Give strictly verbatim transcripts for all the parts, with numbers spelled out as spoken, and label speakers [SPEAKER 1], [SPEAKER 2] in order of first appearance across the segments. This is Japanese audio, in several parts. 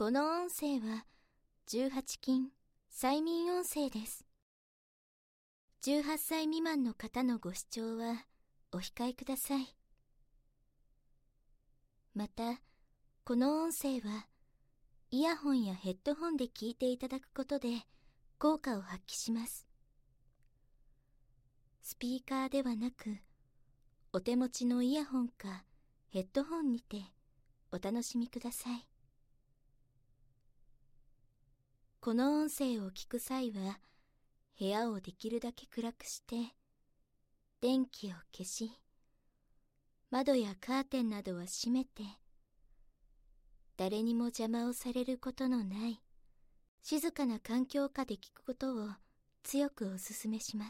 [SPEAKER 1] この音声はじゅうはち禁催眠音声です。じゅうはっさい未満の方のご視聴はお控えください。また、この音声はイヤホンやヘッドホンで聞いていただくことで効果を発揮します。スピーカーではなく、お手持ちのイヤホンかヘッドホンにてお楽しみください。この音声を聞く際は、部屋をできるだけ暗くして、電気を消し、窓やカーテンなどは閉めて、誰にも邪魔をされることのない静かな環境下で聞くことを強くお勧めします。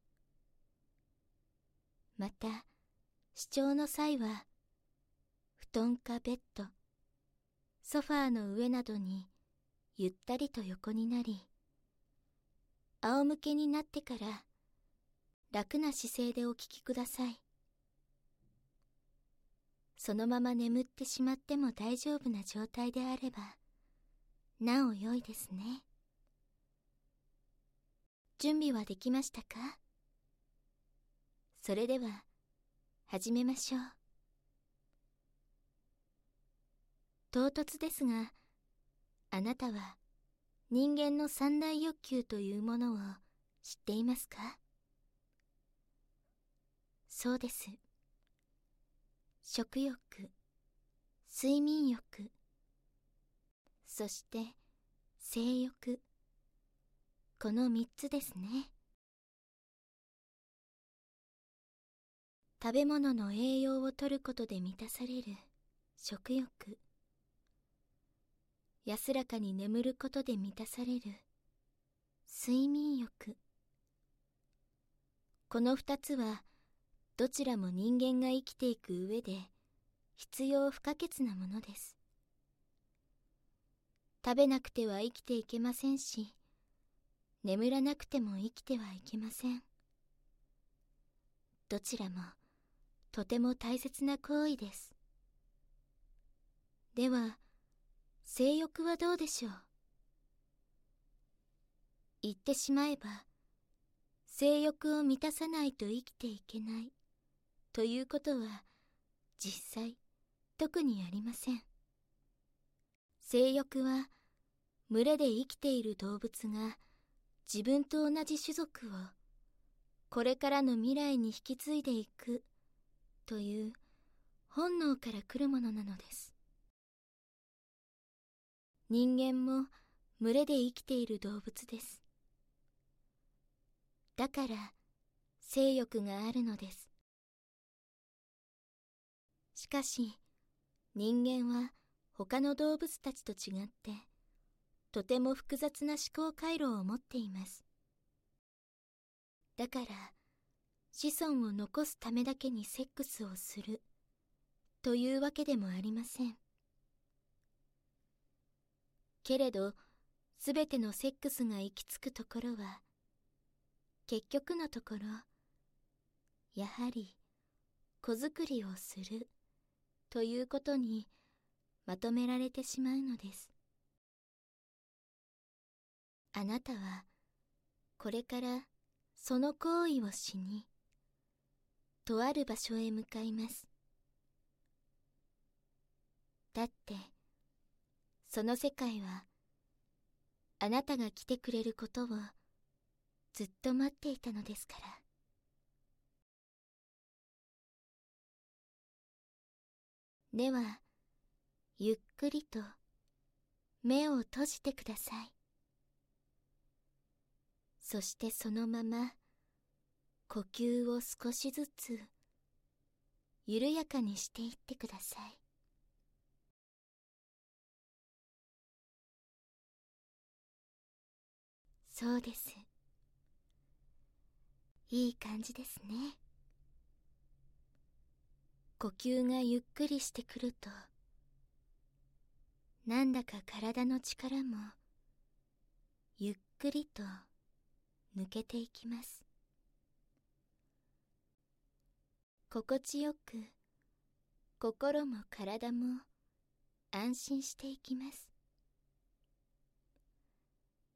[SPEAKER 1] また、視聴の際は、布団かベッド、ソファーの上などにゆったりと横になり、仰向けになってから楽な姿勢でお聞きください。そのまま眠ってしまっても大丈夫な状態であれば、なお良いですね。準備はできましたか？それでは、始めましょう。唐突ですが、あなたは人間の三大欲求というものを知っていますか？そうです。食欲、睡眠欲、そして性欲、この三つですね。食べ物の栄養を摂ることで満たされる食欲、安らかに眠ることで満たされる睡眠欲。この二つはどちらも人間が生きていく上で必要不可欠なものです。食べなくては生きていけませんし、眠らなくても生きてはいけません。どちらもとても大切な行為です。では、性欲はどうでしょう？言ってしまえば、性欲を満たさないと生きていけないということは実際特にありません。性欲は群れで生きている動物が自分と同じ種族をこれからの未来に引き継いでいくという本能から来るものなのです。人間も群れで生きている動物です。だから性欲があるのです。しかし人間は他の動物たちと違ってとても複雑な思考回路を持っています。だから子孫を残すためだけにセックスをするというわけでもありません。けれど、すべてのセックスが行き着くところは、結局のところ、やはり子作りをするということにまとめられてしまうのです。あなたはこれからその行為をしに、とある場所へ向かいます。だって、その世界は、あなたが来てくれることをずっと待っていたのですから。では、ゆっくりと目を閉じてください。そしてそのまま、呼吸を少しずつ緩やかにしていってください。そうです。いい感じですね。呼吸がゆっくりしてくると、なんだか体の力もゆっくりと抜けていきます。心地よく心も体も安心していきます。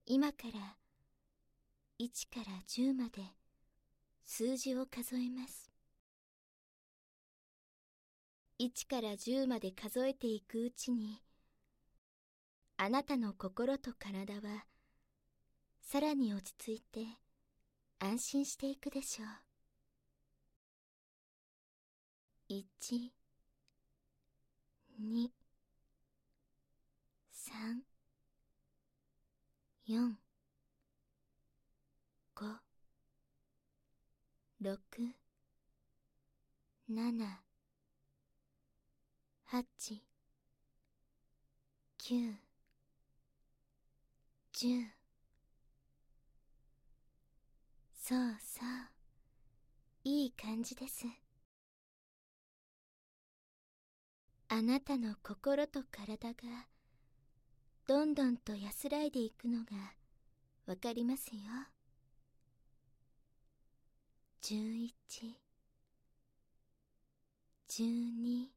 [SPEAKER 1] 今からいちからじゅうまで数字を数えます。いちからじゅうまで数えていくうちに、あなたの心と体はさらに落ち着いて安心していくでしょう。いち、に、さん、よん、ご、ろく、なな、はち、きゅう、じゅう。そうそう、いい感じです。あなたの心と体がどんどんと安らいでいくのがわかりますよ。じゅういち、じゅうに、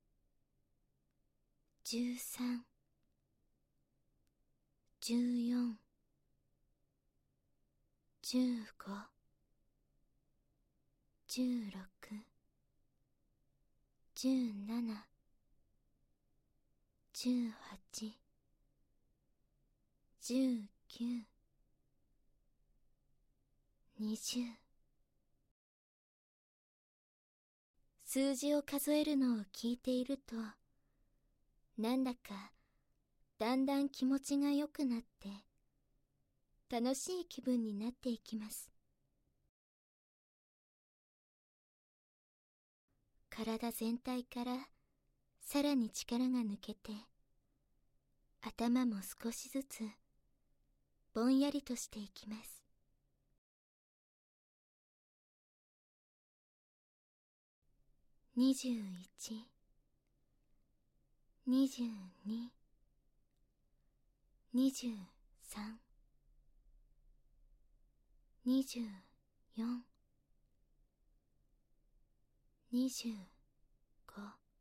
[SPEAKER 1] じゅうさん、じゅうよん、じゅうご、じゅうろく、じゅうなな、じゅうはち、じゅうきゅう、にじゅう。数字を数えるのを聞いていると、なんだかだんだん気持ちが良くなって楽しい気分になっていきます。体全体からさらに力が抜けて、頭も少しずつぼんやりとしていきます。にじゅういち、にじゅうに、にじゅうさん、にじゅうよん、にじゅうご、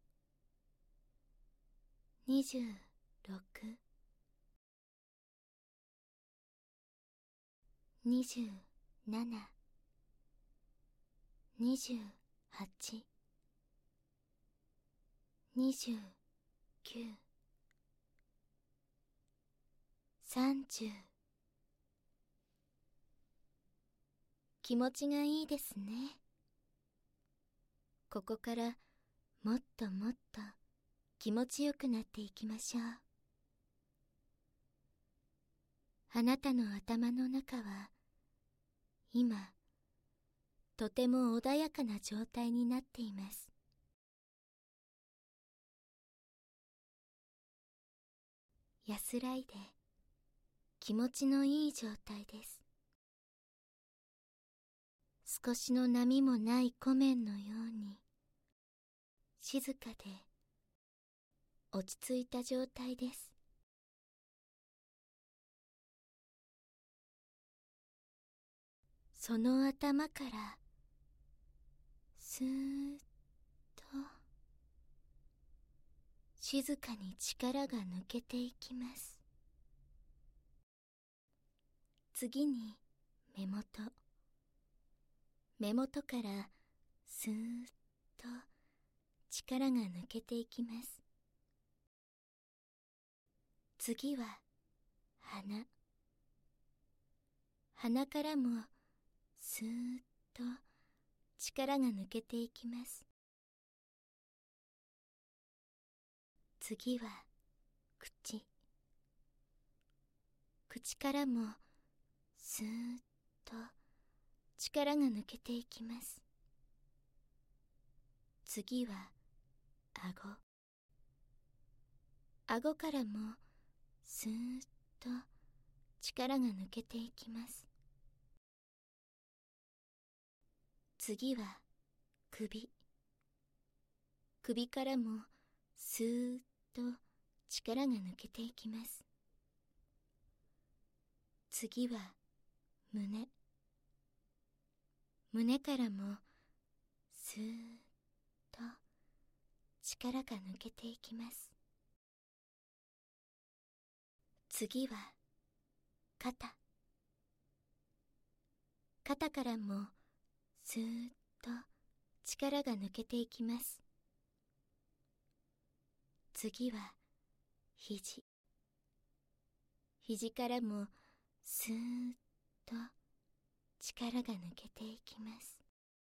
[SPEAKER 1] にじゅうろく、にじゅうなな、にじゅうはち、にじゅうきゅう、さんじゅう。気持ちがいいですね。ここからもっともっと気持ちよくなっていきましょう。あなたの頭の中は今とても穏やかな状態になっています。安らいで気持ちのいい状態です。少しの波もない湖面のように静かで落ち着いた状態です。その頭からスーッと静かに力が抜けていきます。次に目元、目元からスーッと力が抜けていきます。次は鼻、鼻からもスーッと力が抜けていきます。次は口、口からもスーッと力が抜けていきます。次は顎、顎からもスーッと力が抜けていきます。次は首、首からもスーッと力が抜けていきます。次は胸、胸からもスーッと力が抜けていきます。次は肩。肩からもスーッと力が抜けていきます。次は肘。肘からもスーッと力が抜けていきます。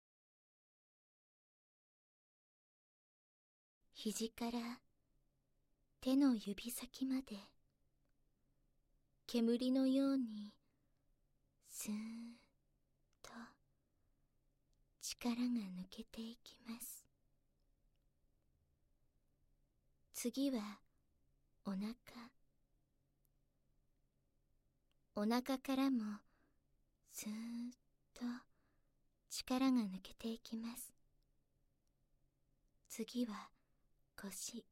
[SPEAKER 1] 肘から手の指先まで煙のようにスーッと力が抜けていきます。次はお腹。お腹からもスーッと力が抜けていきます。次は腰。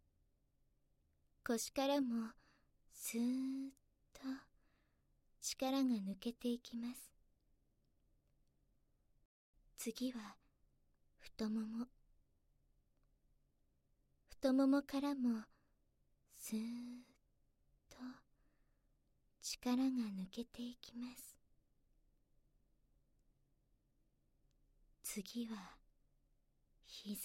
[SPEAKER 1] 腰からもスーッと力が抜けていきます。次は太もも。太ももからもスーッと力が抜けていきます。次は膝。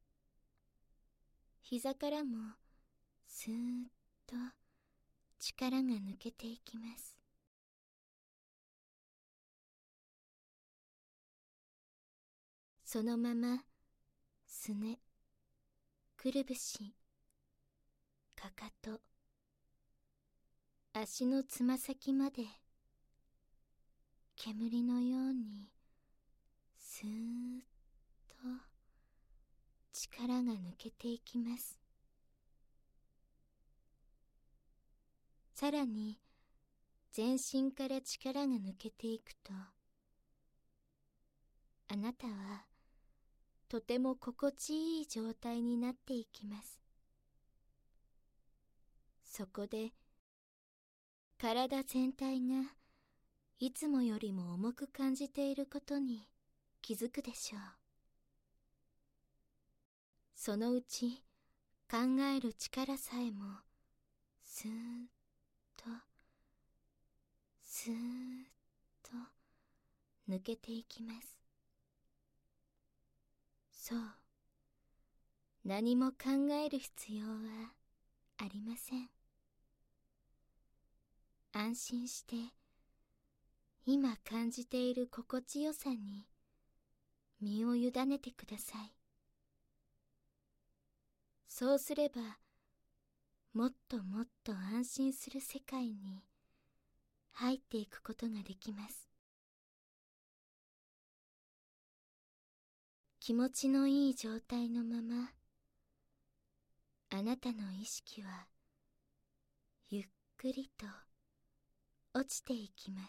[SPEAKER 1] 膝からもスーッと力が抜けていきます。そのまますね、くるぶし、かかと、足のつま先まで煙のようにスーッと力が抜けていきます。さらに全身から力が抜けていくと、あなたはとても心地いい状態になっていきます。そこで体全体がいつもよりも重く感じていることに気づくでしょう。そのうち考える力さえもスーッとスーッと抜けていきます。そう、何も考える必要はありません。安心して今感じている心地よさに身を委ねてください。そうすればもっともっと安心する世界に入っていくことができます。気持ちのいい状態のまま、あなたの意識はゆっくりと落ちていきます。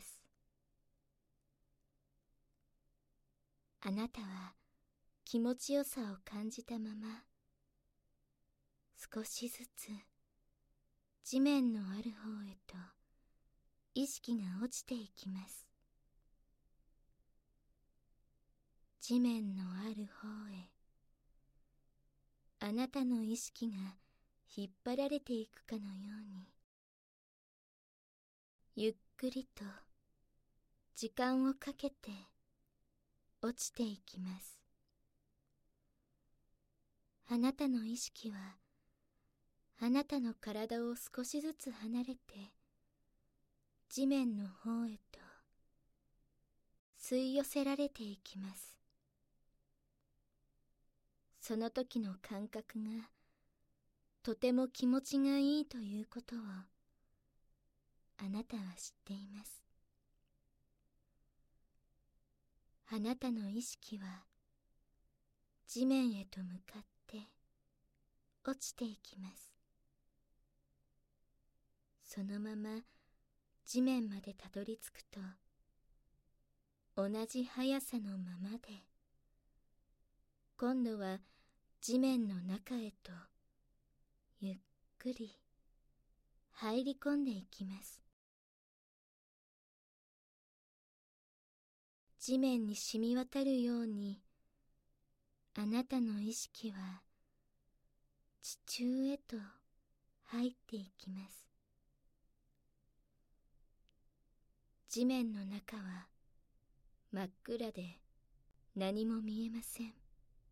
[SPEAKER 1] あなたは気持ちよさを感じたまま、少しずつ地面のある方へと意識が落ちていきます。地面のある方へ、あなたの意識が引っ張られていくかのように、ゆっくりと時間をかけて落ちていきます。あなたの意識はあなたの体を少しずつ離れて地面の方へと吸い寄せられていきます。その時の感覚がとても気持ちがいいということをあなたは知っています。あなたの意識は地面へと向かって落ちていきます。そのまま地面までたどり着くと、同じ速さのままで今度は地面の中へとゆっくり入り込んでいきます。地面に染み渡るように、あなたの意識は地中へと入っていきます。 地面の中は真っ暗で何も見えません。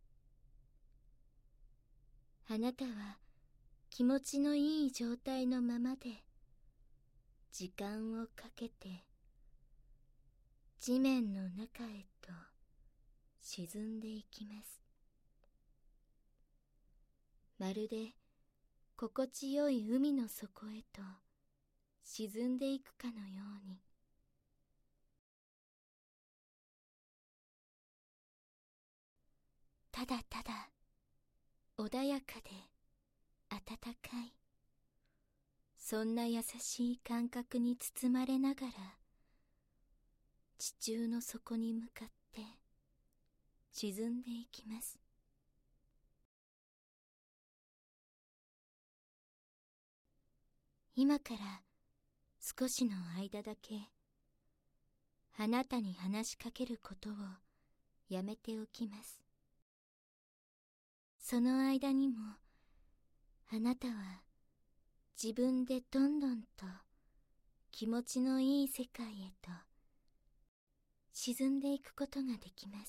[SPEAKER 1] あなたは気持ちのいい状態のままで時間をかけて地面の中へと沈んでいきます。まるで心地よい海の底へと沈んでいくかのように。ただただ穏やかで温かい、そんな優しい感覚に包まれながら地中の底に向かって沈んでいきます。今から少しの間だけあなたに話しかけることをやめておきます。その間にもあなたは自分でどんどんと気持ちのいい世界へと沈んでいくことができます。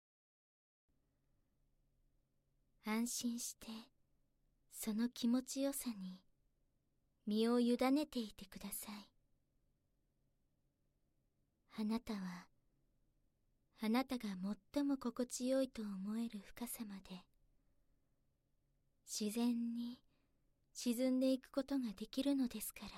[SPEAKER 1] 安心してその気持ちよさに身を委ねていてください。あなたはあなたが最も心地よいと思える深さまで自然に沈んでいくことができるのですから。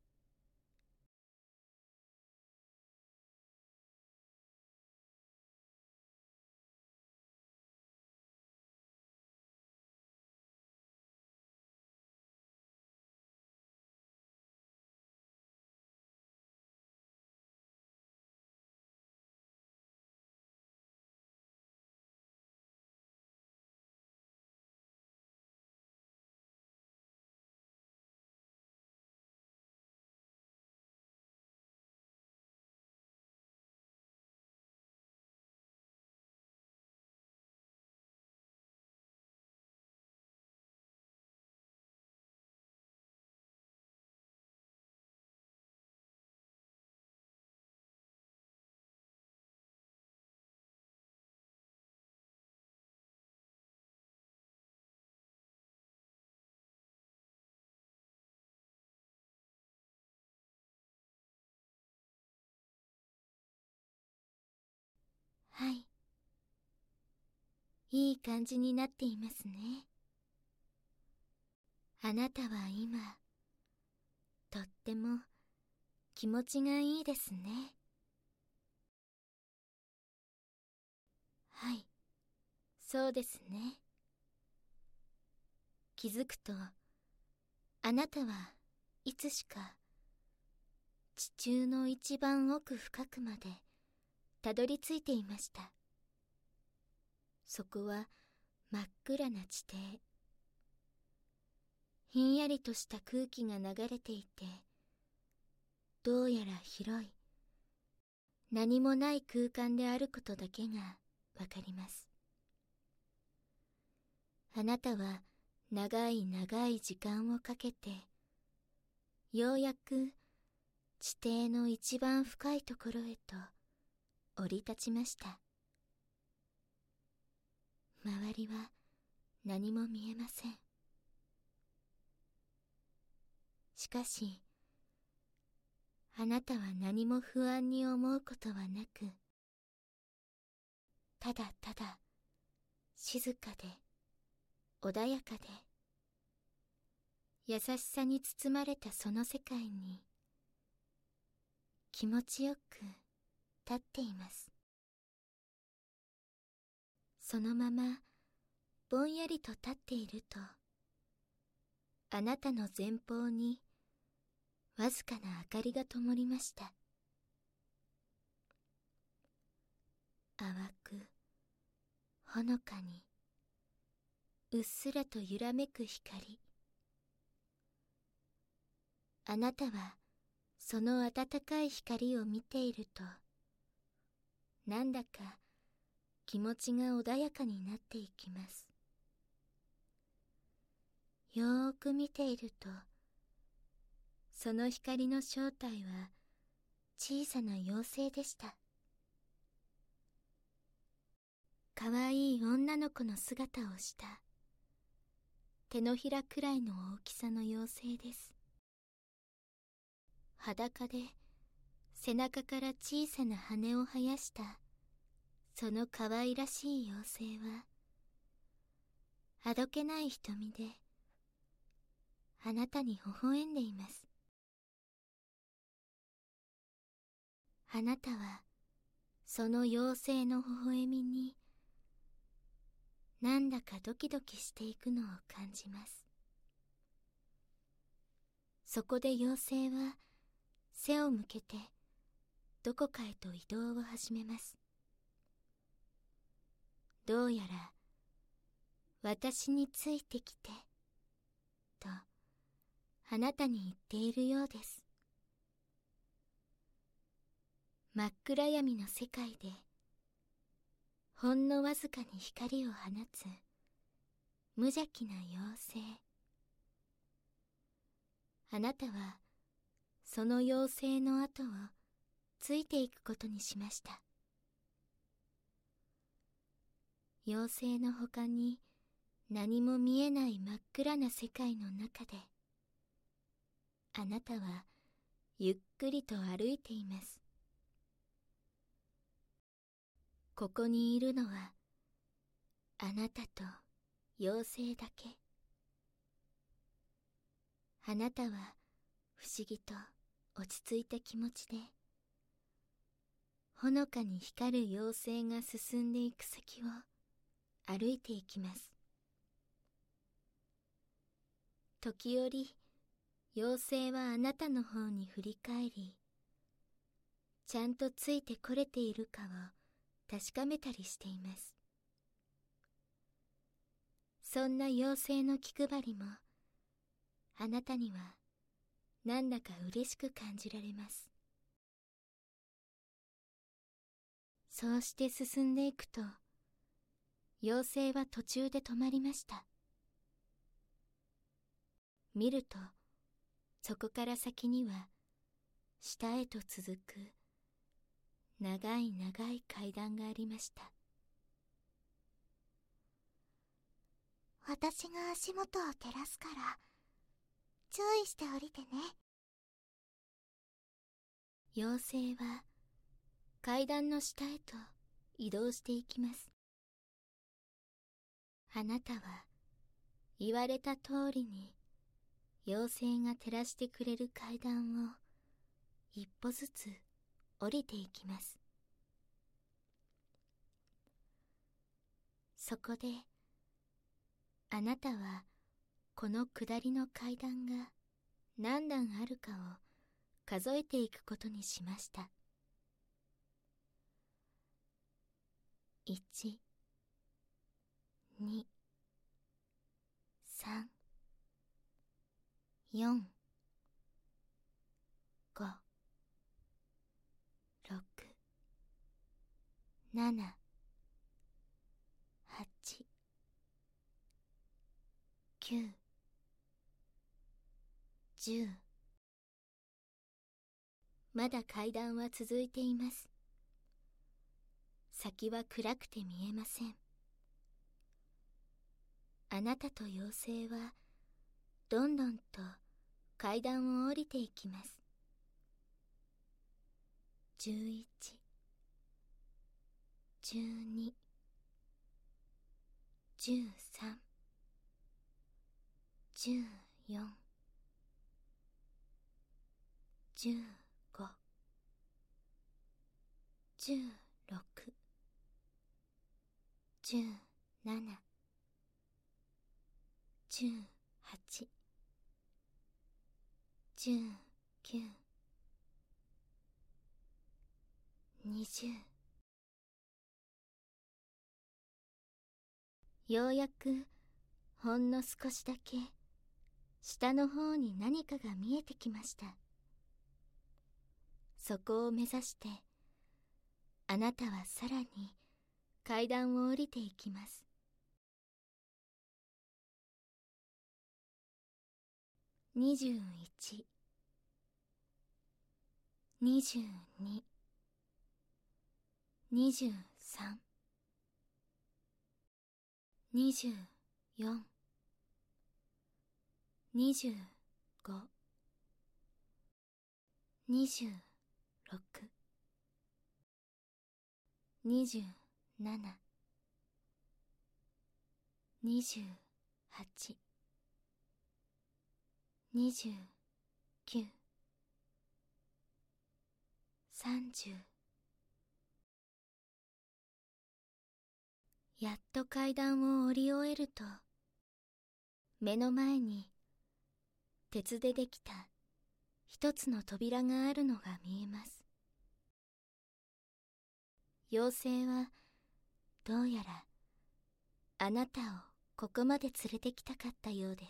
[SPEAKER 1] はい、いい感じになっていますね。あなたは今とっても気持ちがいいですね。はい、そうですね。気づくとあなたはいつしか地中の一番奥深くまでたどり着いていました。そこは真っ暗な地底。ひんやりとした空気が流れていて、どうやら広い何もない空間であることだけがわかります。あなたは長い長い時間をかけてようやく地底の一番深いところへと降り立ちました。周りは何も見えません。しかしあなたは何も不安に思うことはなく、ただただ静かで穏やかで優しさに包まれたその世界に気持ちよく立っています。そのままぼんやりと立っていると、あなたの前方にわずかな明かりが灯りました。淡くほのかにうっすらと揺らめく光。あなたはその温かい光を見ていると、なんだか気持ちが穏やかになっていきます。よーく見ていると、その光の正体は小さな妖精でした。かわいい女の子の姿をした手のひらくらいの大きさの妖精です。裸で背中から小さな羽を生やしたそのかわいらしい妖精は、あどけない瞳であなたに微笑んでいます。あなたはその妖精の微笑みになんだかドキドキしていくのを感じます。そこで妖精は背を向けてどこかへと移動を始めます。どうやら私についてきてとあなたに言っているようです。真っ暗闇の世界でほんのわずかに光を放つ無邪気な妖精。あなたはその妖精の後をついていくことにしました。妖精の他に何も見えない真っ暗な世界の中で、あなたはゆっくりと歩いています。ここにいるのはあなたと妖精だけ。あなたは不思議と落ち着いた気持ちで、ほのかに光る妖精が進んでいく先を歩いていきます。時折妖精はあなたの方に振り返り、ちゃんとついてこれているかを確かめたりしています。そんな妖精の気配りもあなたにはなんだか嬉しく感じられます。そうして進んでいくと、妖精は途中で止まりました。見るとそこから先には下へと続く長い長い階段がありました。
[SPEAKER 2] 私が足元を照らすから注意して降りてね。
[SPEAKER 1] 妖精は階段の下へと移動していきます。あなたは言われた通りに妖精が照らしてくれる階段を一歩ずつ降りていきます。そこであなたはこの下りの階段が何段あるかを数えていくことにしました。いち、に、さん、よん、ご、ろく、なな、はち、きゅう、じゅう。まだ階段は続いています。先は暗くて見えません。あなたと妖精はどんどんと階段を降りていきます。じゅういち、じゅうに、じゅうさん、じゅうよん、じゅうご、じゅうろく、じゅうなな、じゅうはち、じゅうきゅう、にじゅう。ようやくほんの少しだけ下の方に何かが見えてきました。そこを目指してあなたはさらに階段を降りていきます。にじゅういち、にじゅうに、にじゅうさん、にじゅうよん、にじゅうご、にじゅうろく、にじゅうなな、にじゅうはち、にじゅうきゅう、さんじゅう。やっと階段を降り終えると、目の前に鉄でできた一つの扉があるのが見えます。妖精はどうやらあなたをここまで連れてきたかったようです。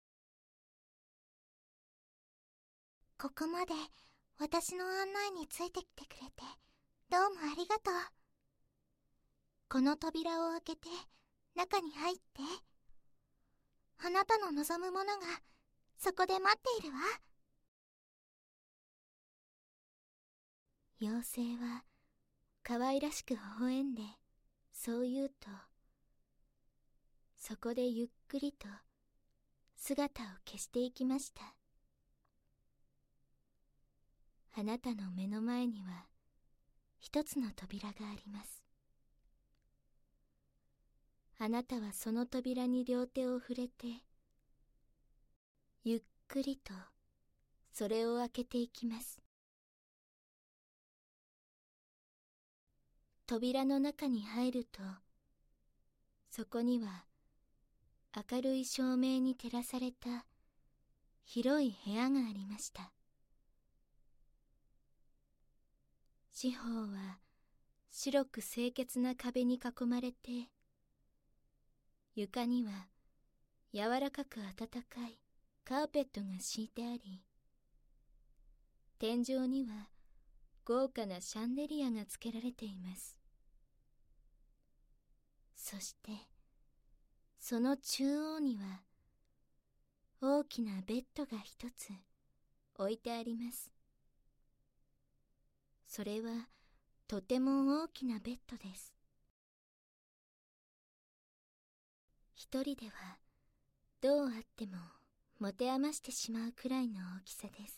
[SPEAKER 2] ここまで私の案内についてきてくれてどうもありがとう。この扉を開けて中に入って。あなたの望むものがそこで待っているわ。
[SPEAKER 1] 妖精は可愛らしく微笑んでそう言うと、そこでゆっくりと姿を消していきました。あなたの目の前には一つの扉があります。あなたはその扉に両手を触れて、ゆっくりとそれを開けていきます。扉の中に入ると、そこには明るい照明に照らされた広い部屋がありました。四方は白く清潔な壁に囲まれて、床には柔らかく暖かいカーペットが敷いてあり、天井には豪華なシャンデリアがつけられています。そしてその中央には大きなベッドが一つ置いてあります。それはとても大きなベッドです。一人ではどうあっても持て余してしまうくらいの大きさです。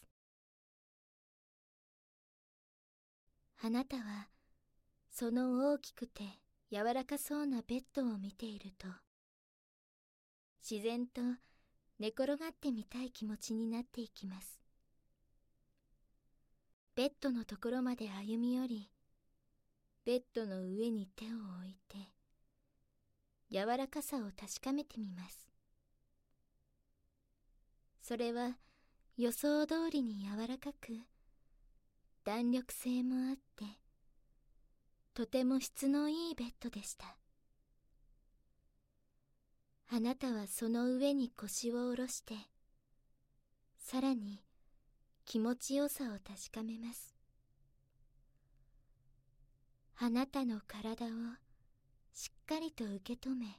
[SPEAKER 1] あなたはその大きくて柔らかそうなベッドを見ていると、自然と寝転がってみたい気持ちになっていきます。ベッドのところまで歩み寄り、ベッドの上に手を置いて柔らかさを確かめてみます。それは予想通りに柔らかく、弾力性もあって、とても質のいいベッドでした。あなたはその上に腰を下ろして、さらに気持ちよさを確かめます。あなたの体をしっかりと受け止め、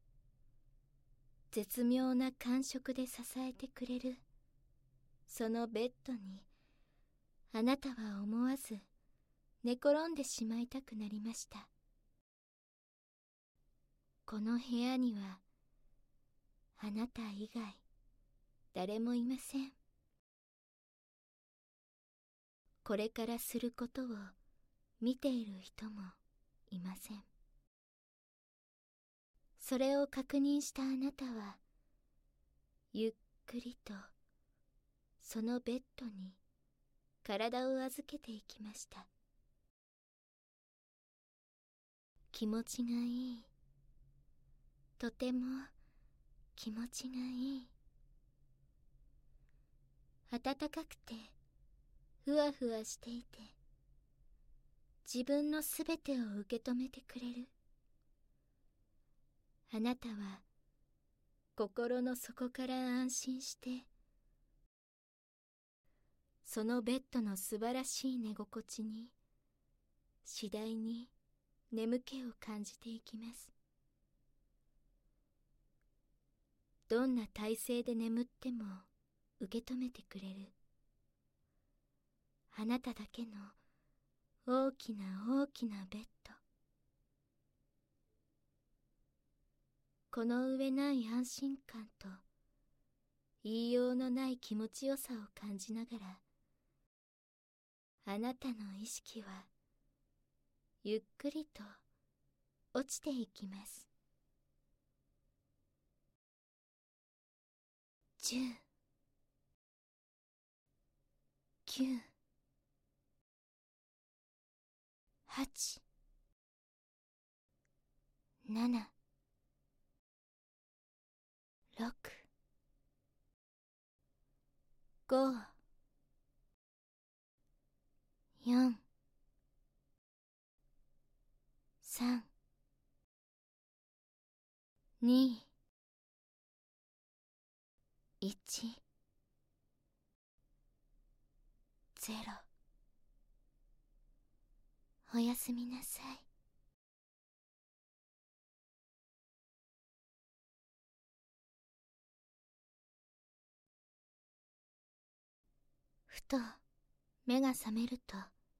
[SPEAKER 1] 絶妙な感触で支えてくれるそのベッドに、あなたは思わず寝転んでしまいたくなりました。この部屋にはあなた以外誰もいません。これからすることを見ている人もいません。それを確認したあなたはゆっくりとそのベッドに体を預けていきました。気持ちがいい、とても気持ちがいい。暖かくてふわふわしていて、自分のすべてを受け止めてくれる。あなたは心の底から安心して、そのベッドの素晴らしい寝心地に次第に眠気を感じていきます。どんな体勢で眠っても受け止めてくれる、あなただけの大きな大きなベッド。この上ない安心感と言いようのない気持ちよさを感じながら、あなたの意識はゆっくりと落ちていきます。じゅう、きゅう、はち、なな、ろく、ご、よん、さん、に、いち、ゼロ。おやすみなさい。ふと目が覚めると、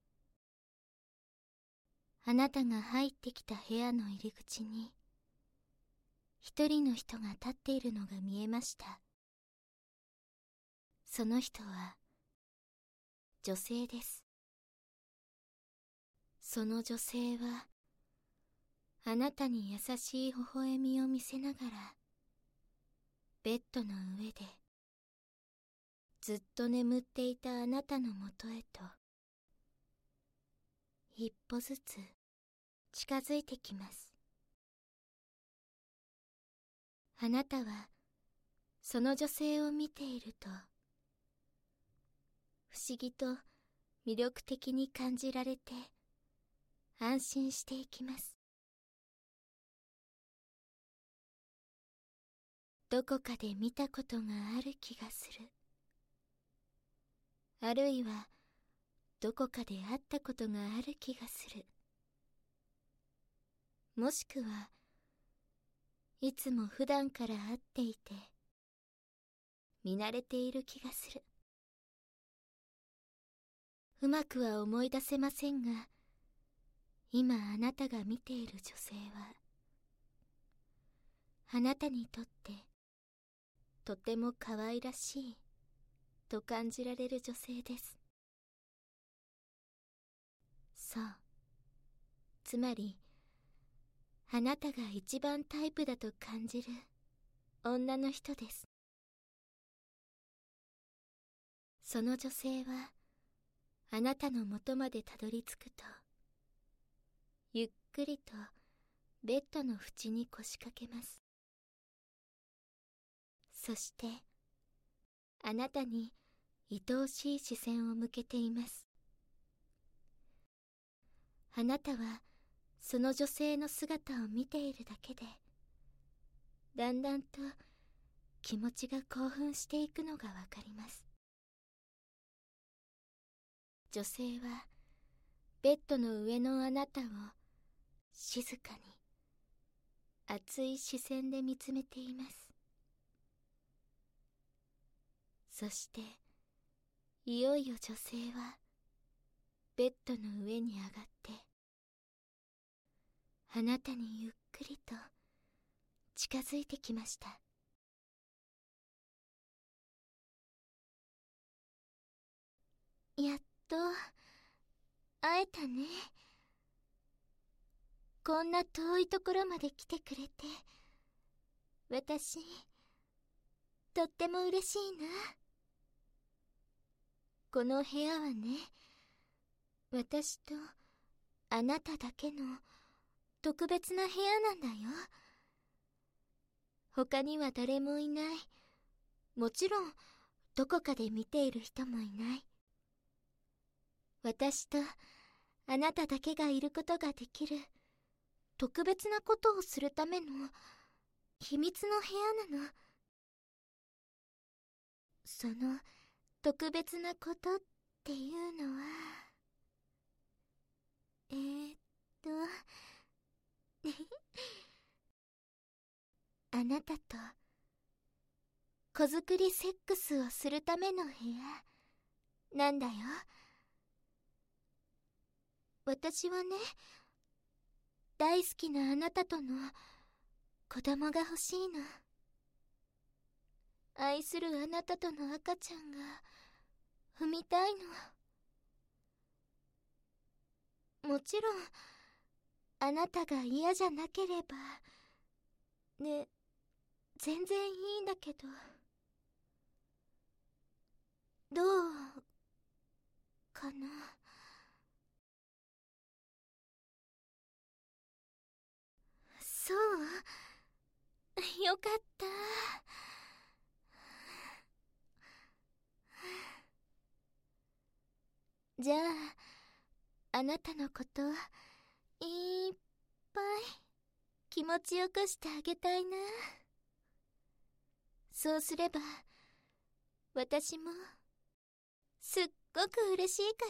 [SPEAKER 1] あなたが入ってきた部屋の入り口に一人の人が立っているのが見えました。その人は女性です。その女性はあなたに優しい微笑みを見せながら、ベッドの上でずっと眠っていたあなたのもとへと一歩ずつ近づいてきます。あなたはその女性を見ていると、不思議と魅力的に感じられて安心していきます。どこかで見たことがある気がする。あるいはどこかで会ったことがある気がする。もしくはいつも普段から会っていて見慣れている気がする。うまくは思い出せませんが、今あなたが見ている女性はあなたにとってとても可愛らしいと感じられる女性です。そう、つまりあなたが一番タイプだと感じる女の人です。その女性はあなたの元までたどり着くと、ゆっくりとベッドの縁に腰掛けます。そしてあなたに愛おしい視線を向けています。あなたはその女性の姿を見ているだけで、だんだんと気持ちが興奮していくのがわかります。女性はベッドの上のあなたを静かに熱い視線で見つめています。そしていよいよ女性はベッドの上に上がってあなたにゆっくりと近づいてきました。やっと会えたね。こんな遠いところまで来てくれて、私とっても嬉しいな。この部屋はね、私とあなただけの特別な部屋なんだよ。他には誰もいない。もちろんどこかで見ている人もいない。私とあなただけがいることができる特別なことをするための秘密の部屋なの。その特別なことっていうのは、えーっとあなたと子作りセックスをするための部屋なんだよ。 私はね、大好きなあなたとの子供が欲しいの。愛するあなたとの赤ちゃんが産みたいの。もちろんあなたが嫌じゃなければね、全然いいんだけど。どうかな。そう、よかった。じゃあ、あなたのこといっぱい気持ちよくしてあげたいな。そうすれば私もすっごく嬉しいから。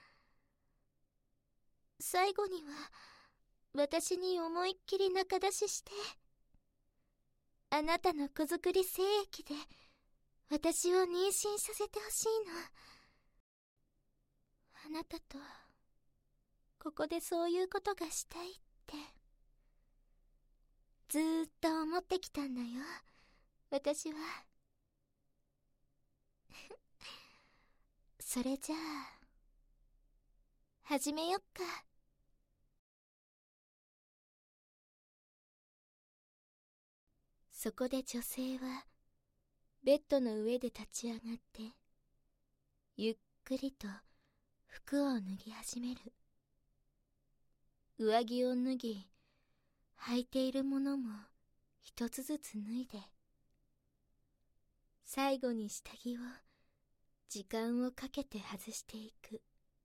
[SPEAKER 1] 最後には私に思いっきり仲出しして、あなたの子作り精液で私を妊娠させてほしいの。あなたとここでそういうことがしたいってずーっと思ってきたんだよ、私は。それじゃあ始めよっか。そこで女性はベッドの上で立ち上がってゆっくりと服を脱ぎ始める。上着を脱ぎ、履いているものも一つずつ脱いで、最後に下着を時間をかけて外していく。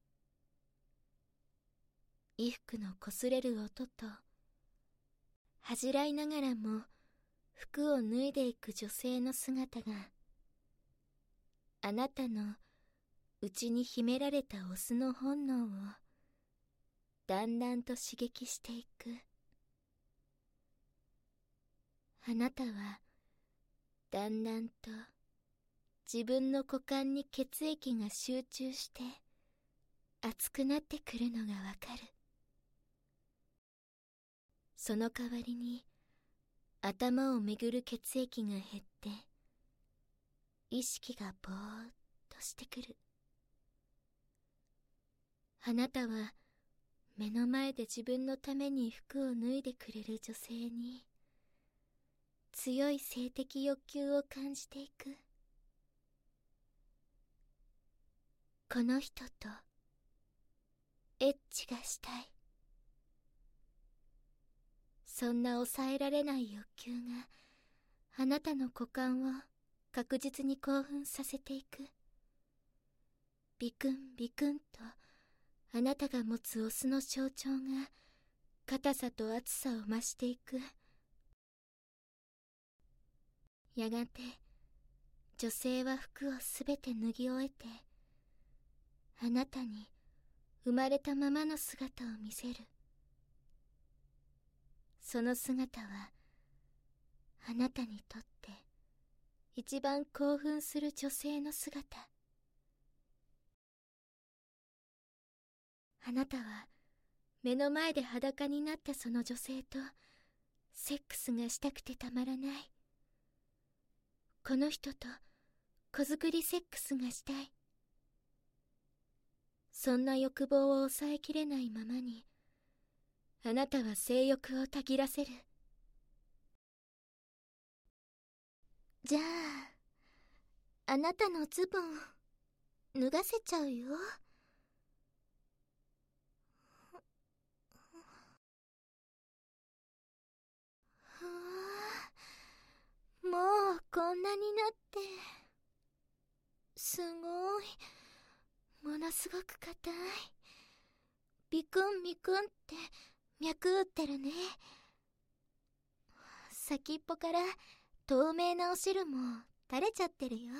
[SPEAKER 1] 衣服の擦れる音と恥じらいながらも服を脱いでいく女性の姿が、あなたの内に秘められたオスの本能をだんだんと刺激していく。あなたはだんだんと自分の股間に血液が集中して熱くなってくるのがわかる。その代わりに頭をめぐる血液が減って意識がぼーっとしてくる。あなたは目の前で自分のために服を脱いでくれる女性に強い性的欲求を感じていく。この人とエッチがしたい。そんな抑えられない欲求があなたの股間を確実に興奮させていく。ビクンビクンとあなたが持つオスの象徴が硬さと厚さを増していく。やがて女性は服をすべて脱ぎ終えて、あなたに生まれたままの姿を見せる。その姿はあなたにとって一番興奮する女性の姿。あなたは目の前で裸になったその女性とセックスがしたくてたまらない。この人と子作りセックスがしたい。そんな欲望を抑えきれないままにあなたは性欲をたぎらせる。じゃああなたのズボン脱がせちゃうよ。もうこんなになって、すごい、ものすごく硬い。ビクンビクンって脈打ってるね。先っぽから透明なお汁も垂れちゃってるよ。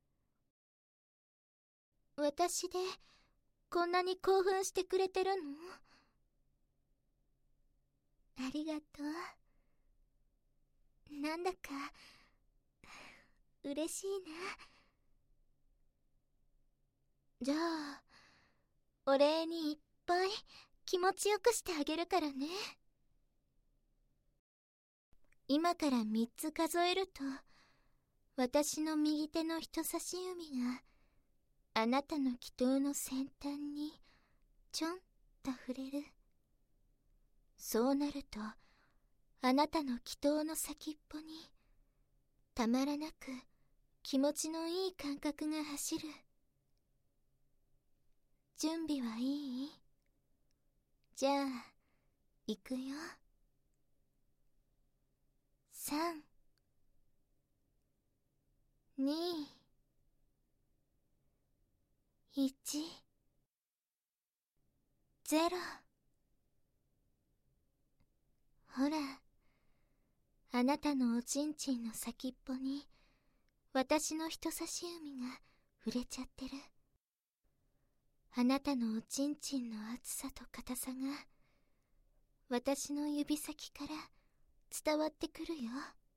[SPEAKER 1] 私でこんなに興奮してくれてるの？ありがとう。なんだか嬉しいな。じゃあお礼にいっ
[SPEAKER 2] ぱい気持ちよくしてあげるからね。
[SPEAKER 1] 今からみっつ数えると、私の右手の人差し指があなたの祈祷の先端にちょんと触れる。そうなると、あなたの祈祷の先っぽにたまらなく気持ちのいい感覚が走る。準備はいい？じゃあ行くよ。さん、に、いち、ゼロ。ほら、あなたのおちんちんの先っぽに私の人差し指が触れちゃってる。あなたのおちんちんの厚さと硬さが私の指先から伝わってくるよ。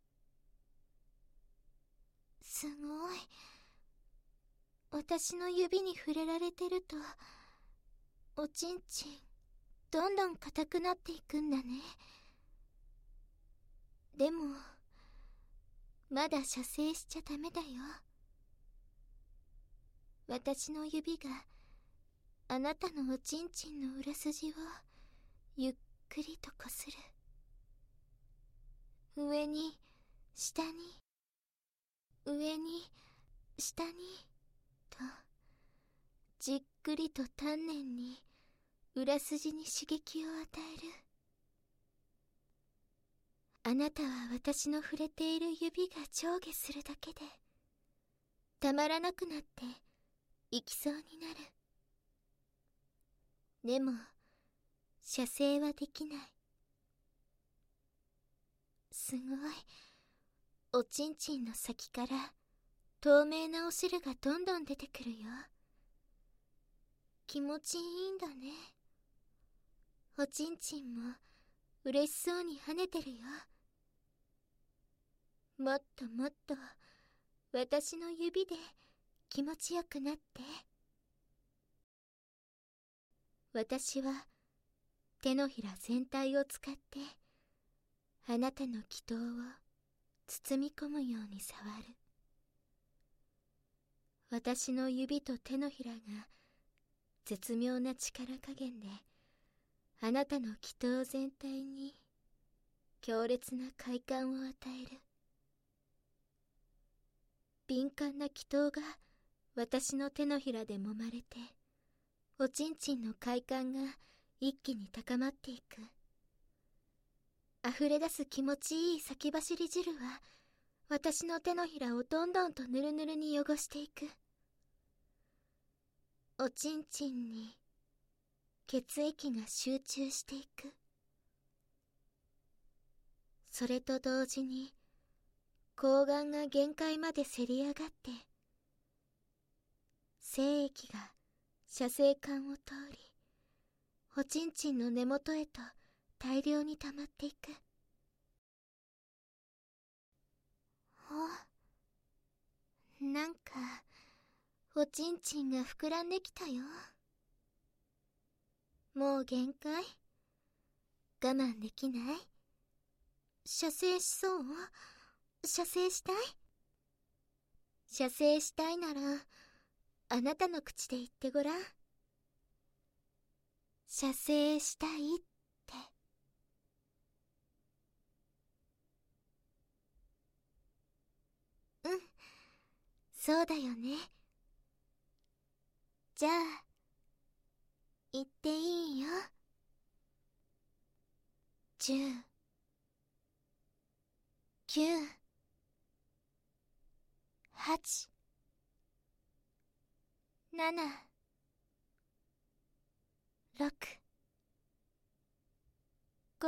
[SPEAKER 2] すごい。私の指に触れられてると、おちんちんどんどん硬くなっていくんだね。でもまだ射精しちゃダメだよ。私の指があなたのおちんちんの裏筋をゆっくりとこする。上に下に上に下にと、じっくりと丹念に裏筋に刺激を与える。あなたは私の触れている指が上下するだけでたまらなくなっていきそうになる。でも射精はできない。すごい。おちんちんの先から透明なお汁がどんどん出てくるよ。気持ちいいんだね。おちんちんも嬉しそうに跳ねてるよ。もっともっと私の指で気持ちよくなって。私は手のひら全体を使ってあなたの祈祷を包み込むように触る。私の指と手のひらが絶妙な力加減であなたの祈祷全体に強烈な快感を与える。敏感な祈祷が私の手のひらで揉まれて、おちんちんの快感が一気に高まっていく。溢れ出す気持ちいい先走り汁は私の手のひらをどんどんとぬるぬるに汚していく。おちんちんに血液が集中していく。それと同時に睾丸が限界までせり上がって精液が射精管を通りおちんちんの根元へと大量に溜まっていく。お、なんかおちんちんが膨らんできたよ。もう限界？我慢できない？射精しそう？射精したい？射精したいならあなたの口で言ってごらん。射精したいって。うん、そうだよね。じゃあ言っていいよ。じゅう、きゅう、はち、なな、ろく、ご、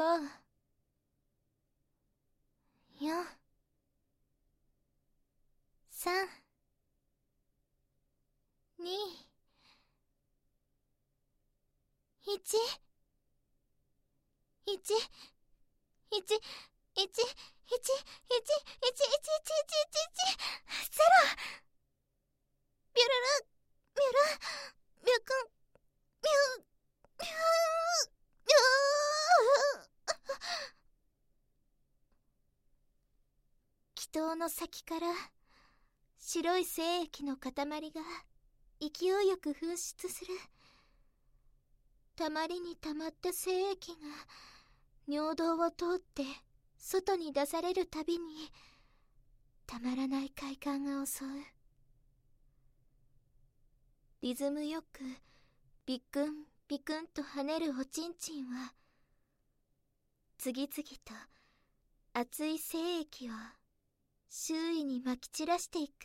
[SPEAKER 2] よん、さん、に、いち、いち、いち、いち、いち、いち、いち、いち、いち、いち、いち、いち、ゼロ。ビュルル、ビュル、ビュクン、ビュ、ビュ
[SPEAKER 1] の先から白い精液の塊が勢いよく噴出する。たまりにたまった精液が尿道を通って外に出されるたびにたまらない快感が襲う。リズムよくビクンビクンと跳ねるおちんちんは次々と熱い精液を周囲にまき散らしていく。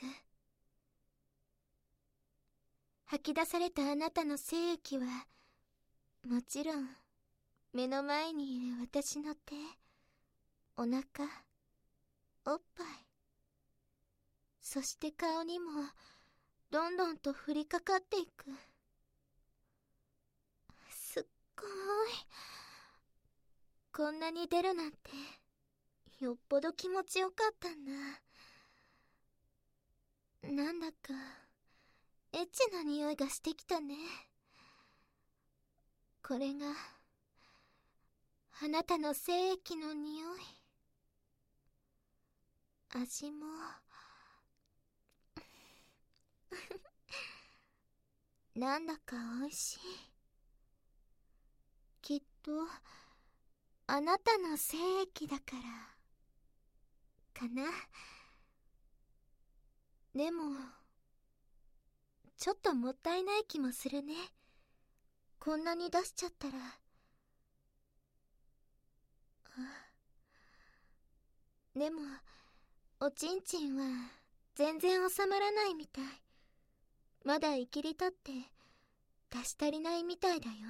[SPEAKER 1] 吐き出されたあなたの精液はもちろん目の前にいる私の手、お腹、おっぱい、そして顔にもどんどんと降りかかっていく。すっごーい。こんなに出るなんてよっぽど気持ちよかったんだ。なんだかエッチな匂いがしてきたね。これがあなたの精液の匂い。味もなんだかおいしい。きっとあなたの精液だからかな。でもちょっともったいない気もするね。こんなに出しちゃったら。でもおちんちんは全然収まらないみたい。まだいきりたって出し足りないみたいだよ。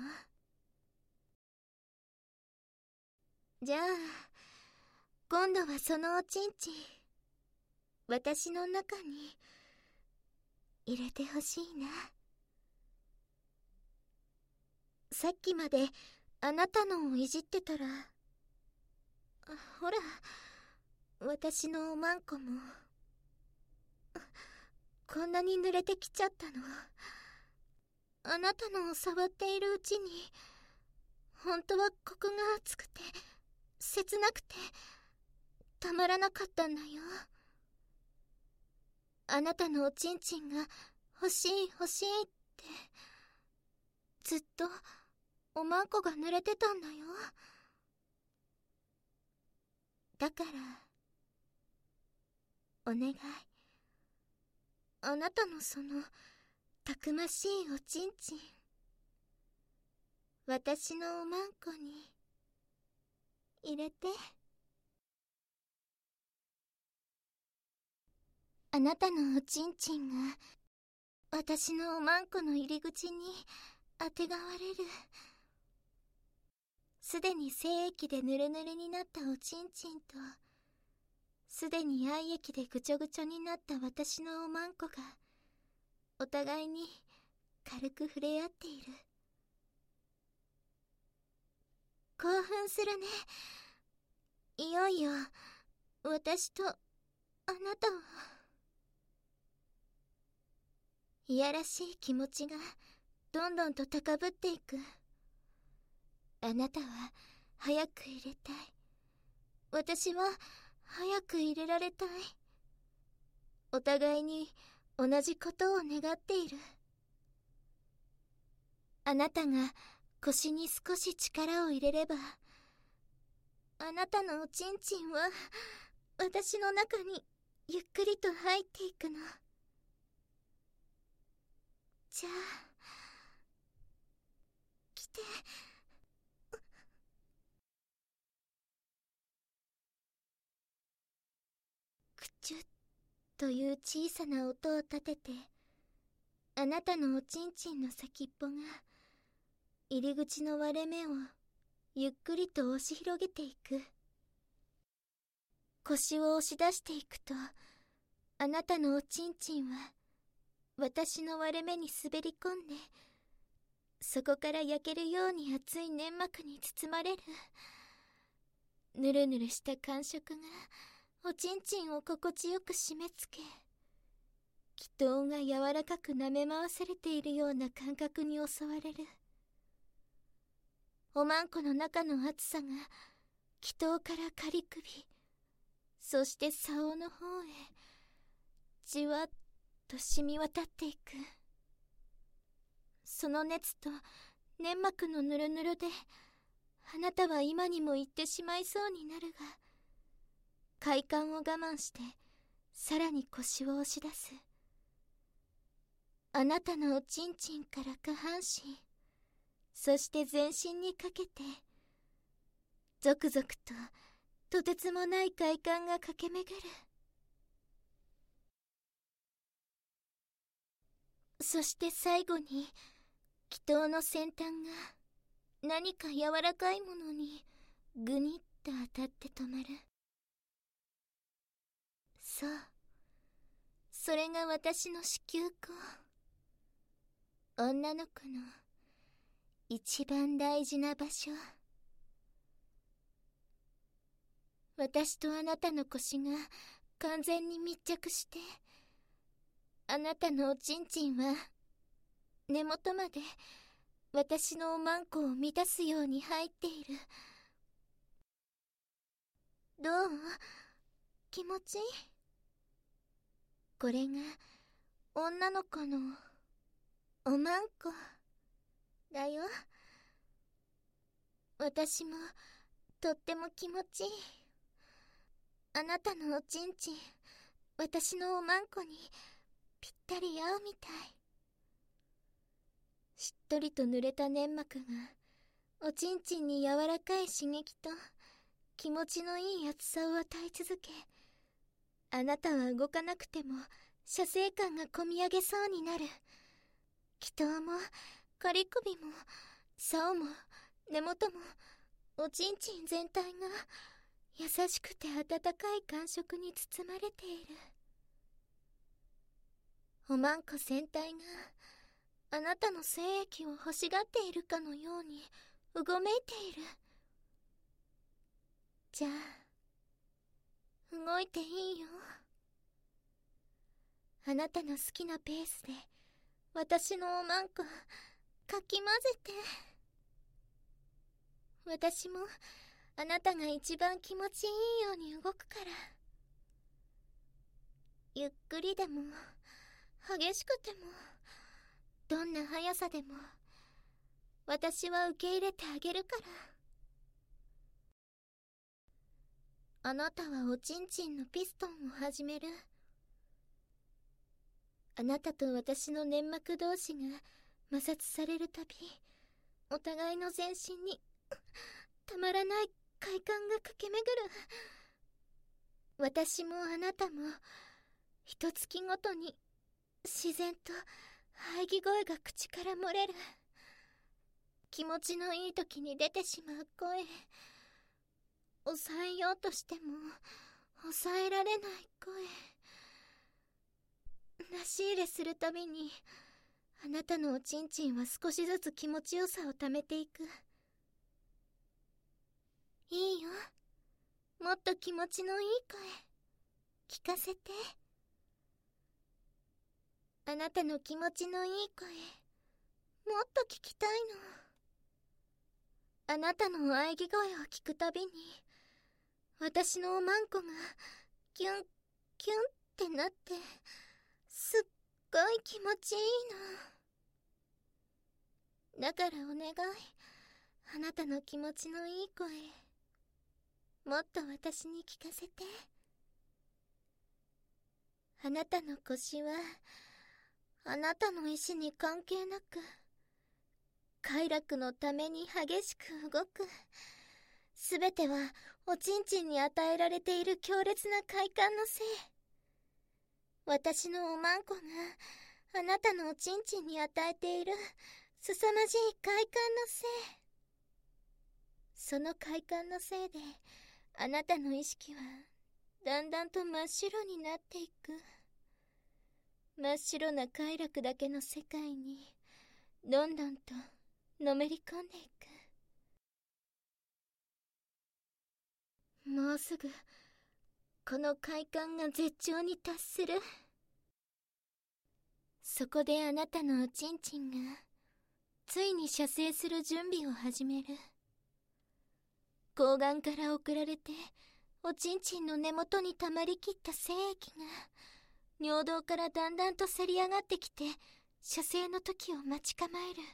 [SPEAKER 1] じゃあ今度はそのおちんちん私の中に入れてほしいな。さっきまであなたのをいじってたら、あ、ほら私のおまんこもこんなに濡れてきちゃったの。あなたのを触っているうちに本当はここが熱くて切なくてたまらなかったんだよ。あなたのおちんちんが欲しい欲しいってずっとおまんこが濡れてたんだよ。だからお願い、あなたのそのたくましいおちんちん私のおまんこに入れて。あなたのおちんちんが私のおまんこの入り口にあてがわれる。すでに精液でぬるぬるになったおちんちんとすでに愛液でぐちょぐちょになった私のおまんこがお互いに軽く触れ合っている。興奮するね。いよいよ私とあなたを。いやらしい気持ちがどんどんと高ぶっていく。あなたは早く入れたい。私は早く入れられたい。お互いに同じことを願っている。あなたが腰に少し力を入れればあなたのおちんちんは私の中にゆっくりと入っていくの。じゃあ来て。クチュッという小さな音を立ててあなたのおちんちんの先っぽが入り口の割れ目をゆっくりと押し広げていく。腰を押し出していくとあなたのおちんちんは私の割れ目に滑り込んでそこから焼けるように熱い粘膜に包まれる。ぬるぬるした感触がおちんちんを心地よく締め付け気筒が柔らかく舐め回されているような感覚に襲われる。おまんこの中の熱さが気筒から仮首そして竿の方へじわっと染み渡っていく。その熱と粘膜のぬるぬるで、あなたは今にも行ってしまいそうになるが、快感を我慢してさらに腰を押し出す。あなたのおちんちんから下半身、そして全身にかけて、ゾクゾクととてつもない快感が駆け巡る。そして最後に気筒の先端が何か柔らかいものにぐにっと当たって止まる。そう、それが私の子宮口。女の子の一番大事な場所。私とあなたの腰が完全に密着して、あなたのおちんちんは根元まで私のおまんこを満たすように入っている。どう？気持ちいい？これが女の子のおまんこだよ。私もとっても気持ちいい。あなたのおちんちん、私のおまんこにぴったり合うみたい。しっとりと濡れた粘膜がおちんちんに柔らかい刺激と気持ちのいい熱さを与え続け、あなたは動かなくても射精感がこみ上げそうになる。気筒も仮首も竿も根元もおちんちん全体が優しくて温かい感触に包まれている。おまんこ全体があなたの精液を欲しがっているかのようにうごめいている。じゃあ動いていいよ。あなたの好きなペースで私のおまんこかき混ぜて。私もあなたが一番気持ちいいように動くから。ゆっくりでも激しくてもどんな速さでも私は受け入れてあげるから。あなたはおちんちんのピストンを始める。あなたと私の粘膜同士が摩擦されるたび、お互いの全身にたまらない快感が駆け巡る。私もあなたも一月ごとに自然と喘ぎ声が口から漏れる。気持ちのいい時に出てしまう声、抑えようとしても抑えられない声。出し入れするたびにあなたのおちんちんは少しずつ気持ちよさをためていく。いいよ、もっと気持ちのいい声聞かせて。あなたの気持ちのいい声もっと聞きたいの。あなたの喘ぎ声を聞くたびに私のおまんこがキュンキュンってなってすっごい気持ちいいの。だからお願い、あなたの気持ちのいい声もっと私に聞かせて。あなたの腰はあなたの意志に関係なく快楽のために激しく動く。すべてはおちんちんに与えられている強烈な快感のせい。私のおまんこがあなたのおちんちんに与えている凄まじい快感のせい。その快感のせいであなたの意識はだんだんと真っ白になっていく。真っ白な快楽だけの世界にどんどんとのめり込んでいく。もうすぐこの快感が絶頂に達する。そこであなたのおちんちんがついに射精する準備を始める。睾丸から送られておちんちんの根元に溜まりきった精液が尿道からだんだんとせり上がってきて、射精の時を待ち構える。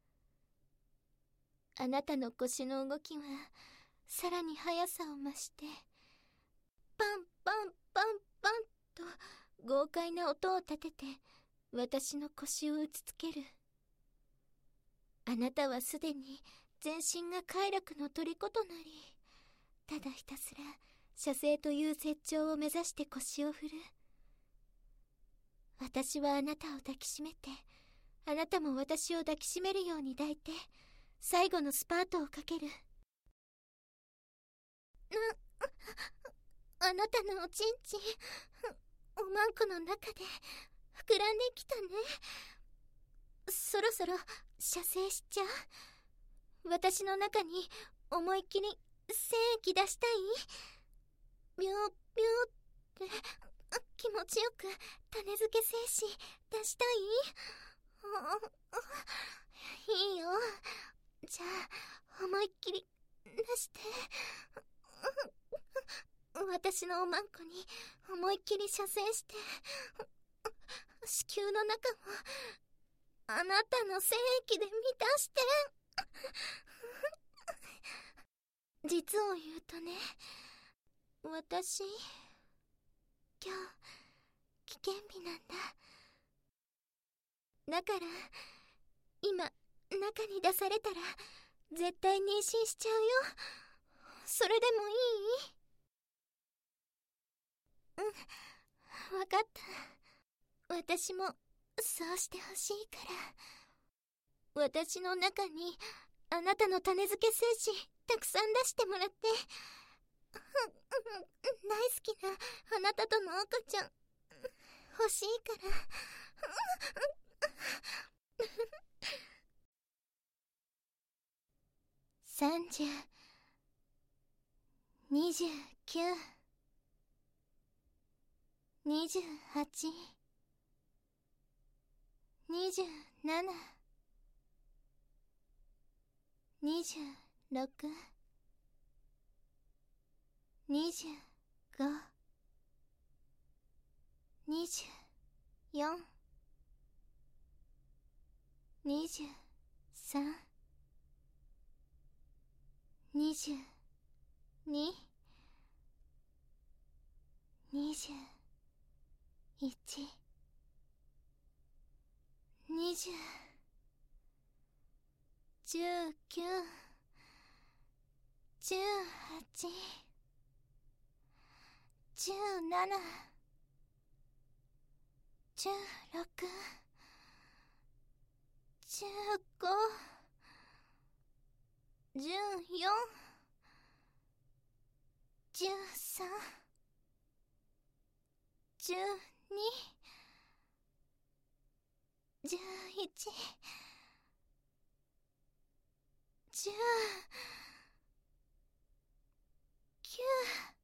[SPEAKER 1] あなたの腰の動きはさらに速さを増して、パンパンパンパンと豪快な音を立てて私の腰を打ちつける。あなたはすでに全身が快楽の虜となり、ただひたすら射精という絶頂を目指して腰を振る。私はあなたを抱きしめて、あなたも私を抱きしめるように抱いて、最後のスパートをかける。な、あなたのおちんちん、おまんこの中で膨らんできたね。そろそろ射精しちゃう。私の中に思いっきり精液出したい？ビュービューって気持ちよく種付け精子出したい？いいよ。じゃあ思いっきり出して。私のおまんこに思いっきり射精して、子宮の中をあなたの精液で満たして。実を言うとね、私今日危険日なんだ。だから今中に出されたら絶対妊娠しちゃうよ。それでもいい？うん、わかった。私もそうしてほしいから。私の中にあなたの種付け精子たくさん出してもらって、大好きなあなたとの赤ちゃん欲しいから。さんじゅう、にじゅうきゅう、にじゅうはち、にじゅうなな、にじゅうろく、にじゅうご、にじゅうよん、にじゅうさん、にじゅうに、にじゅういち、にじゅう、じゅうきゅう、じゅうはち、じゅうなな、じゅうろく、じゅうご、じゅうよん、じゅうさん、じゅうに、じゅういち、じゅう、きゅう、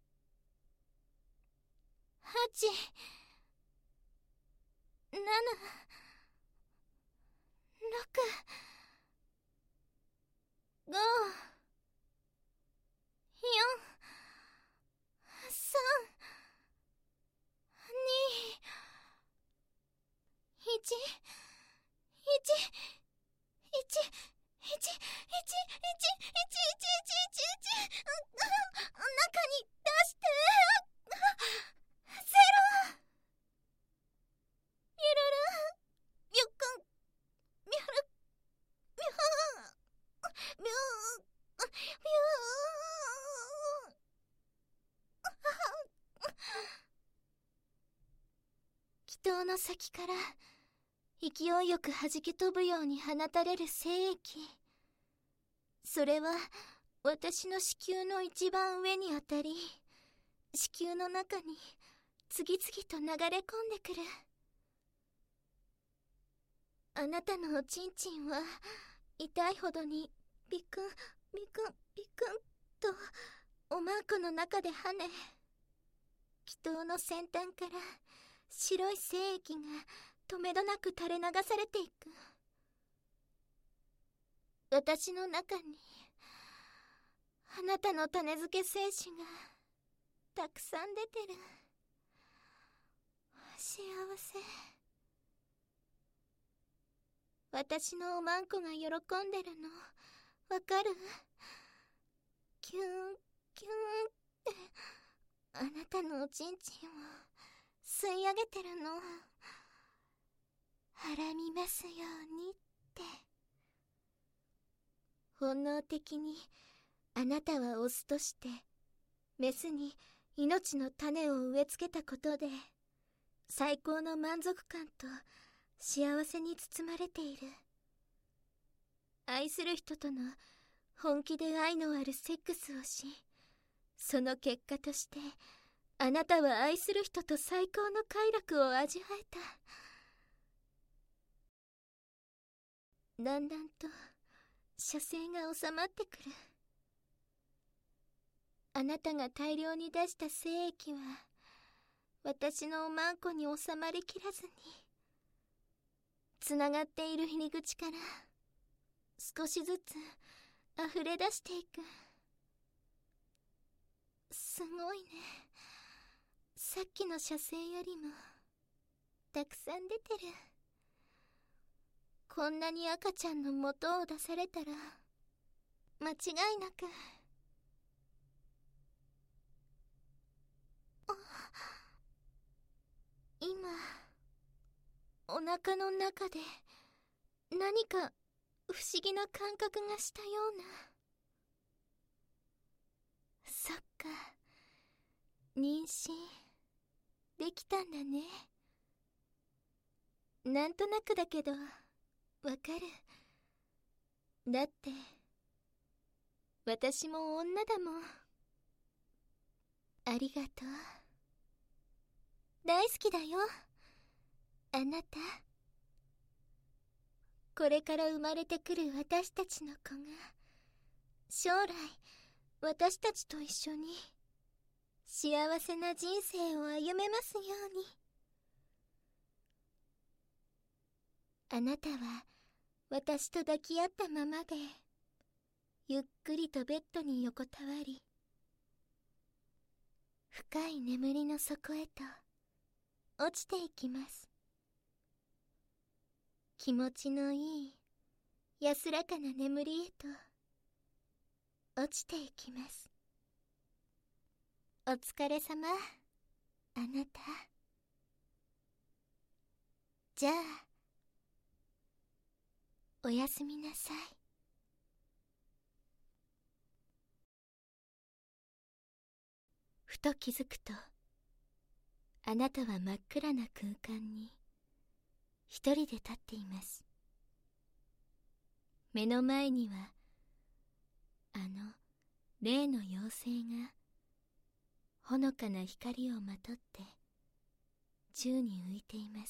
[SPEAKER 1] はち、なな、ろく、ご、よん、さん、に、いち、いち、いち、いち、いち、いち、いち、いち、いち、中に出して。ゼロ。ゆるる、ゆっくん、みゃる、みゃー、みゅー、みゅー。気筒の先から勢いよく弾け飛ぶように放たれる精液。それは私の子宮の一番上にあたり、子宮の中に次々と流れ込んでくる。あなたのおちんちんは痛いほどにビクンビクンビクンとおまんこの中で跳ね、気筒の先端から白い精液がとめどなく垂れ流されていく。私の中にあなたの種付け精子がたくさん出てる。幸せ。私のおまんこが喜んでるのわかる？キュンキュンってあなたのおちんちんを吸い上げてるの。はらみますようにって。本能的にあなたはオスとしてメスに命の種を植え付けたことで最高の満足感と幸せに包まれている。愛する人との本気で愛のあるセックスをし、その結果としてあなたは愛する人と最高の快楽を味わえた。だんだんと射精が収まってくる。あなたが大量に出した精液は私のおまんこに収まりきらずに、つながっている入り口から少しずつ溢れ出していく。すごいね。さっきの射精よりもたくさん出てる。こんなに赤ちゃんの元を出されたら間違いなく。今お腹の中で何か不思議な感覚がしたような。そっか、妊娠できたんだね。なんとなくだけどわかる。だって私も女だもん。ありがとう。大好きだよあなた。これから生まれてくる私たちの子が将来私たちと一緒に幸せな人生を歩めますように。あなたは私と抱き合ったままでゆっくりとベッドに横たわり、深い眠りの底へと落ちていきます。気持ちのいい安らかな眠りへと落ちていきます。お疲れ様あなた。じゃあおやすみなさい。ふと気づくとあなたは真っ暗な空間に一人で立っています。目の前にはあの例の妖精がほのかな光をまとって宙に浮いています。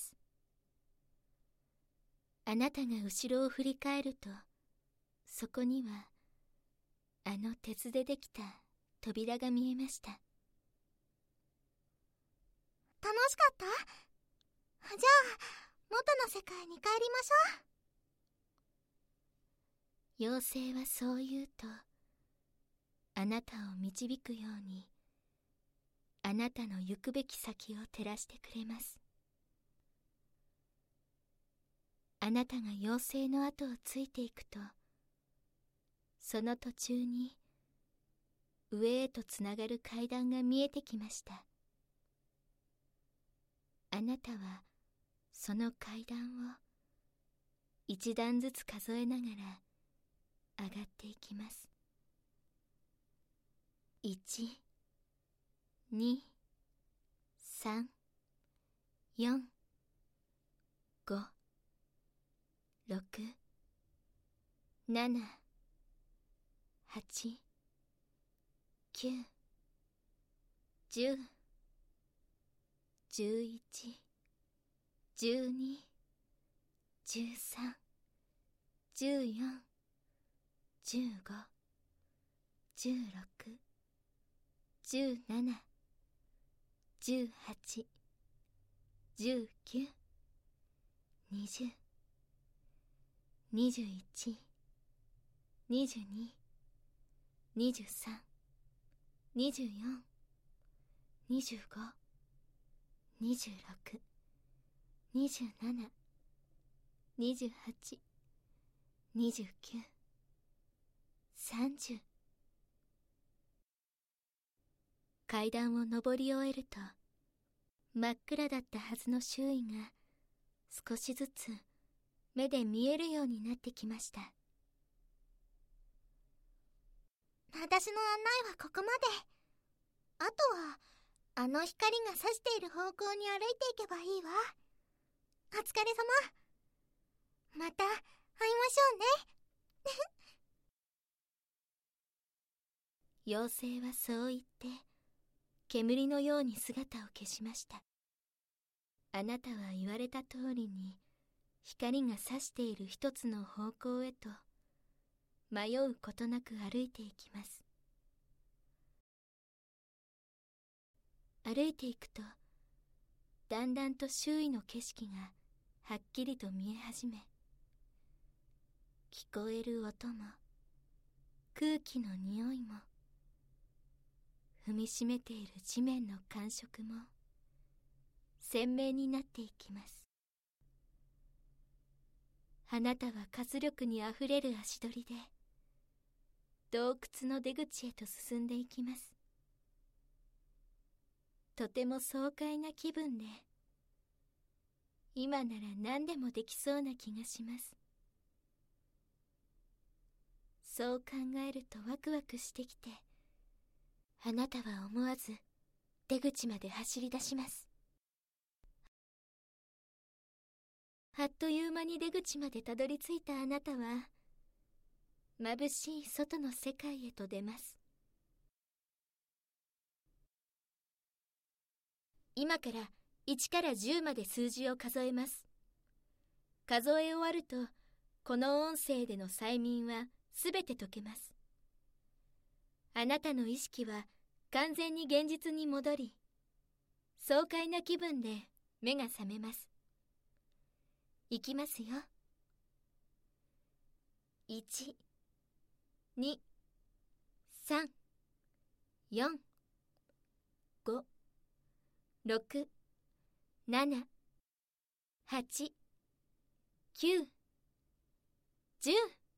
[SPEAKER 1] あなたが後ろを振り返ると、そこにはあの鉄でできた扉が見えました。
[SPEAKER 2] 楽しかった？じゃあ元の世界に帰りましょ
[SPEAKER 1] う。妖精はそう言うと、あなたを導くようにあなたの行くべき先を照らしてくれます。あなたが妖精の後をついていくと、その途中に上へとつながる階段が見えてきました。あなたはその階段を一段ずつ数えながら上がっていきます。一、二、三、四、五、六、七、八、九、十、十一、十二、十三、十四、十五、十六、十七、十八、十九、二十、二十一、二十二、二十三、二十四、 にじゅうご、にじゅうろく、にじゅうなな、にじゅうはち、にじゅうきゅう、さんじゅう。階段を上り終えると、真っ暗だったはずの周囲が少しずつ目で見えるようになってきました。
[SPEAKER 2] 私の案内はここまで。あとはあの光が差している方向に歩いていけばいいわ。お疲れ様。また会いましょうね。
[SPEAKER 1] 妖精はそう言って煙のように姿を消しました。あなたは言われた通りに光が差している一つの方向へと迷うことなく歩いていきます。歩いていくとだんだんと周囲の景色がはっきりと見え始め、聞こえる音も空気の匂いも踏みしめている地面の感触も鮮明になっていきます。あなたは活力にあふれる足取りで洞窟の出口へと進んでいきます。とても爽快な気分で、今なら何でもできそうな気がします。そう考えるとワクワクしてきて、あなたは思わず出口まで走り出します。あっという間に出口までたどり着いたあなたは、眩しい外の世界へと出ます。今からいちからじゅうまで数字を数えます。数え終わると、この音声での催眠はすべて解けます。あなたの意識は完全に現実に戻り、爽快な気分で目が覚めます。いきますよ。いち、に、さん、よん、ご、ろく、なな、はち、きゅう、じゅう。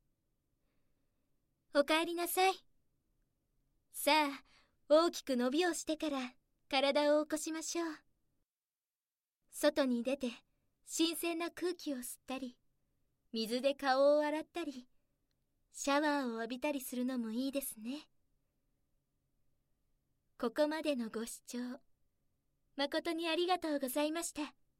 [SPEAKER 1] おかえりなさい。さあ、大きく伸びをしてから体を起こしましょう。外に出て新鮮な空気を吸ったり、水で顔を洗ったり、シャワーを浴びたりするのもいいですね。ここまでのご視聴、誠にありがとうございました。